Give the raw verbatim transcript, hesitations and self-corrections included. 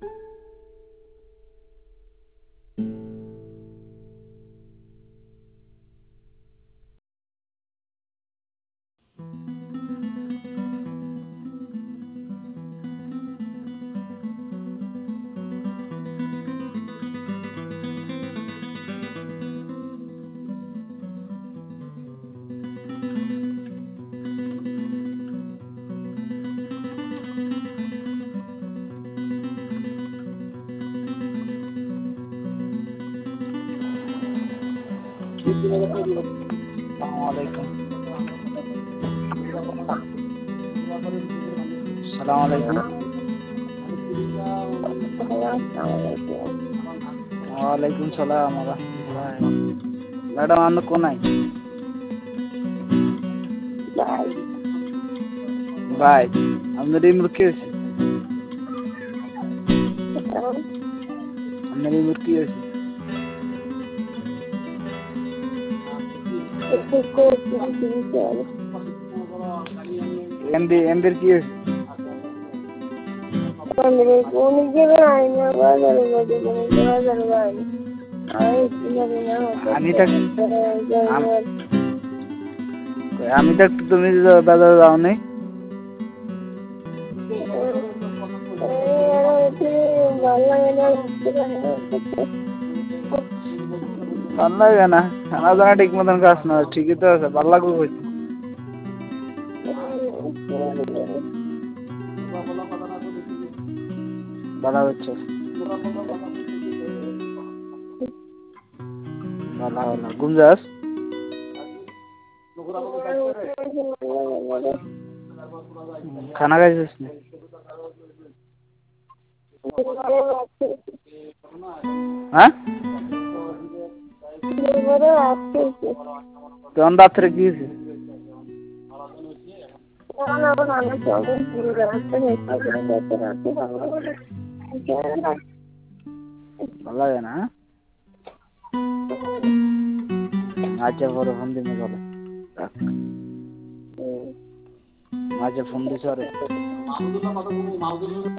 अस्सलामुअलैकुम। अस्सलामुअलैकुम। वालेकुम सलाम व रहमतुल्लाह। मैडम आपने कौन आई? बाय আপনার এই মুরগি আছে? আপনার এই মুরগি আছে? এমবি এমবির কি আছে? আমি tak আমি tak তুমি বাজারে যাও নাই? ভাল লাগে না খানা দানা ঠিক মতন খাস না ঠিকই তো আছে ভাল লাগবে কই ভালো হচ্ছে ভালো ভালো ঘুম যাস খানা খাইছিস না হ্যাঁ তখন রাত্রে কি হয়েছে ভালো লাগে না আচ্ছা পরে ফোন দিবি বলে মাঝে ফোন দিছ রে